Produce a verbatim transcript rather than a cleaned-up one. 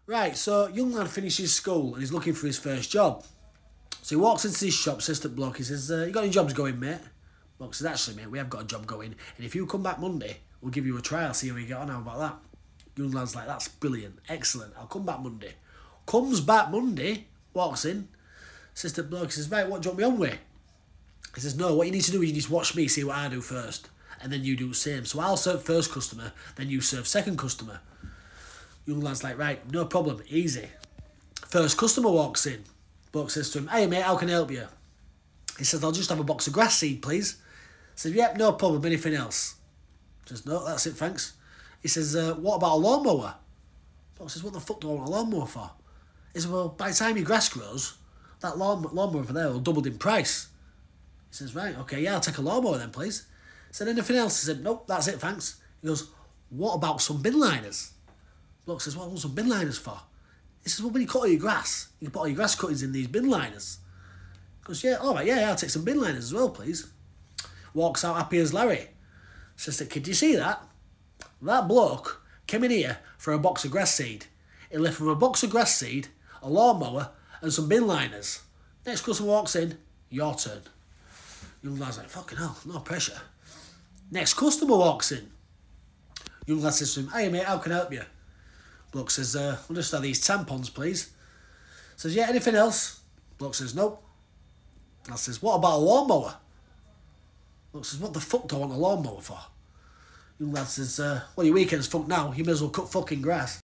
Right, so young lad finishes school and he's looking for his first job. So he walks into this shop, says to the bloke, he says, uh, you got any jobs going, mate? Bloke says, actually, mate, we have got a job going. And if you come back Monday, we'll give you a trial, see how you get on. How about that? Young lad's like, that's brilliant, excellent, I'll come back Monday. Comes back Monday, walks in, says to the bloke, he says, right, what do you want me on with? He says, no, what you need to do is you need to watch me, see what I do first. And then you do the same. So I'll serve first customer, then you serve second customer. Young lad's like, right, no problem, easy. First customer walks in. Bloke says to him, hey mate, how can I help you? He says, I'll just have a box of grass seed, please. He says, yep, no problem, anything else? He says, no, that's it, thanks. He says, uh, what about a lawnmower? Bloke says, what the fuck do I want a lawnmower for? He says, well, by the time your grass grows, that lawn, lawnmower over there will double in price. He says, right, okay, yeah, I'll take a lawnmower then, please. He said, anything else? He said, nope, that's it, thanks. He goes, what about some bin liners? Bloke says, what do I want some bin liners for? He says, well, when you cut all your grass, you can put all your grass cuttings in these bin liners. He goes, yeah, all right, yeah, I'll take some bin liners as well, please. Walks out happy as Larry. Says to the kid, do you see that? That bloke came in here for a box of grass seed. He left with a box of grass seed, a lawnmower, and some bin liners. Next customer walks in, your turn. Young lad's like, fucking hell, no pressure. Next customer walks in. Young lad says to him, hey mate, how can I help you? Bloke says, uh, we'll just have these tampons, please. Says, yeah, anything else? Bloke says, nope. Lad says, what about a lawnmower? Bloke says, what the fuck do I want a lawnmower for? Young lad says, uh, well, your weekend's fucked now, you may as well cut fucking grass.